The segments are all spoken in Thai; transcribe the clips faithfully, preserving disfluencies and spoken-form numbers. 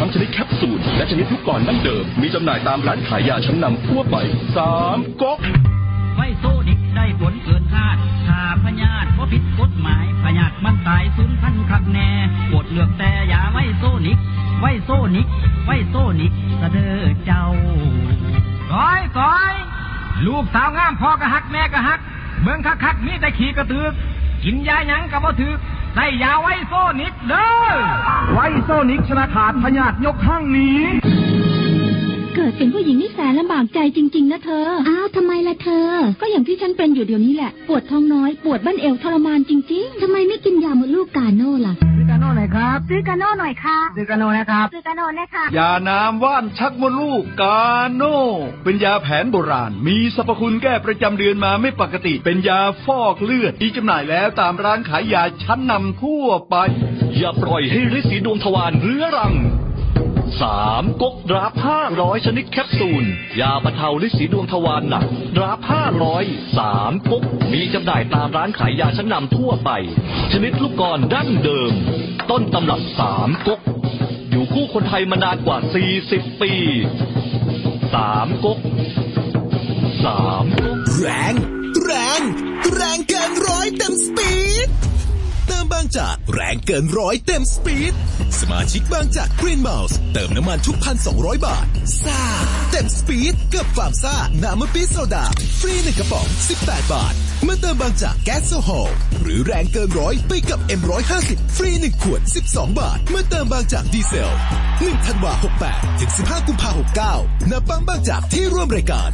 ทั้งชนิดแคปซูลและชนิดลูกกลอนดั้งเดิมมีจำหน่ายตามร้านขายยาชั้นนำทั่วไปสามก๊อกไวโซนิกได้ผลเกินคาดถ้าพยาธิเพราะผิดกฎหมายพยาธิมันตายสูญพันธุ์คักแน่โปรดเลือกแต่ยาไวโซนิกไวโซนิกไวโซนิกเสดอเจ้าก้อยก้อยลูกสาวงามพ่อกะฮักแม่กะฮักเบิ่งคักๆมีแต่ขี้กระตือกกินยาหยังก็บ่ถึกใส่ยาไวโซนิกเด้อไวโซนิกชนะขาดพยาธิยกข้างนี้เกิดเป็นผู้หญิงนี่แสนลำบากใจจริงๆนะเธออ้าวทำไมล่ะเธอก็อย่างที่ฉันเป็นอยู่เดี๋ยวนี้แหละปวดท้องน้อยปวดบั้นเอวทรมานจริงๆทำไมไม่กินยามดลูกกาโน่ล่ะซื้อกาโน่หน่อยครับซื้อกาโน่หน่อยค่ะซื้อกาโน่นะครับซื้อกาโน่นะคะยาน้ำว่านชักมดลูกกาโน่เป็นยาแผนโบราณมีสรรพคุณแก้ประจำเดือนมาไม่ปกติเป็นยาฟอกเลือดที่จำหน่ายแล้วตามร้านขายยาชั้นนำทั่วไปอย่าปล่อยให้ฤทธิ์สีดวงทวารเรื้อรังสามก๊กดราฟห้าร้อยชนิดแคปซูลยาบรรเทาฤทธิ์สีดวงทวารหนักดราฟห้าร้อยสามก๊กมีจำหน่ายตามร้านขายยาชั้นนำทั่วไปชนิดลูกกลอนดั้งเดิมต้นตำรับสามก๊กอยู่คู่คนไทยมานานกว่าสี่สิบปีสามก๊กสามก๊กแรงแรงแรงเกินร้อยเต็มสปีดเติมบางจากแรงเกินร้อยเต็มสปีดสมาชิกบางจาก Green Mouse เติมน้ำมันทุก หนึ่งพันสองร้อย บาทซ่าเต็มสปีดกับฟาร์มซ่าน้ำมะปี๊ดโซดาฟรีหนึ่งกระป๋องสิบแปดบาทเมื่อเติมบางจากแก๊สโซฮอลหรือแรงเกินร้อยไปกับ เอ็ม หนึ่งร้อยห้าสิบ ฟรีหนึ่งขวดสิบสองบาทเมื่อเติมบางจากดีเซลหนึ่งธันวาคมหกสิบแปดถึงสิบห้ากุมภาพันธ์หกสิบเก้าณปั๊มบางจากที่ร่วมรายการ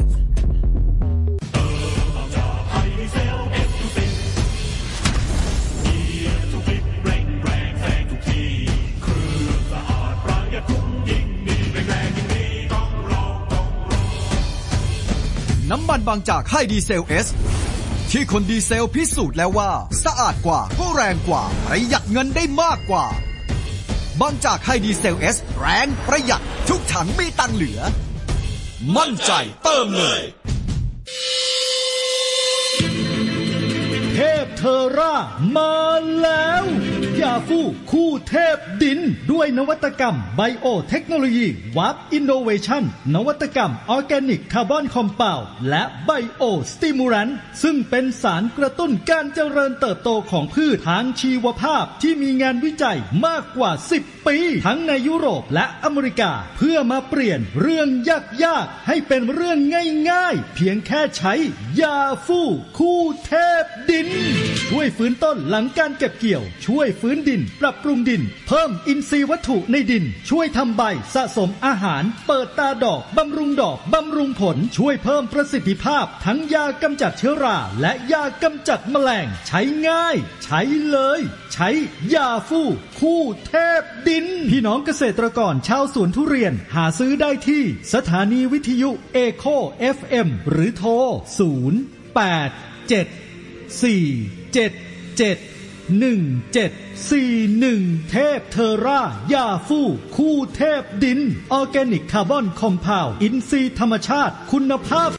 น้ำมันบางจากไฮดีเซลเอสที่คนดีเซลพิสูจน์แล้วว่าสะอาดกว่าก็แรงกว่าประหยัดเงินได้มากกว่าบางจากไฮดีเซลเอสแรงประหยัดทุกถังมีตังเหลือมั่นใจเติมเลยเทพเทอร่ามาแล้วยาฟูคู่เทพดินด้วยนวัตกรรมไบโอเทคโนโลยีวับอินโนเวชั่นนวัตกรรมออร์แกนิกคาร์บอนคอมเพลและไบโอสติมูรันซึ่งเป็นสารกระตุ้นการเจริญเติบโตของพืชทางชีวภาพที่มีงานวิจัยมากกว่าสิบปีทั้งในยุโรปและอเมริกาเพื่อมาเปลี่ยนเรื่องยากๆให้เป็นเรื่องง่ายๆเพียงแค่ใช้ยาฟูคู่เทพดินช่วยฟื้นต้นหลังการเก็บเกี่ยวช่วยฟื้นดินปรับปรุงดินเพิ่มอินทรีย์วัตถุในดินช่วยทำใบสะสมอาหารเปิดตาดอกบำรุงดอกบำรุงผลช่วยเพิ่มประสิทธิภาพทั้งยากำจัดเชื้อราและยากำจัดแมลงใช้ง่ายใช้เลยใช้ยาฟูคู่เทพดินพี่น้องเกษตรกรชาวสวนทุเรียนหาซื้อได้ที่สถานีวิทยุเอโค เอฟ เอ็ม หรือโทรศูนย์ แปด เจ็ด สี่ เจ็ด เจ็ด หนึ่ง เจ็ด สี่ หนึ่งเทพเทอร่ายาฟูคู่เทพดินออร์แกนิกคาร์บอนคอมเพลอินทรีย์ธรรมชาติคุณภาพ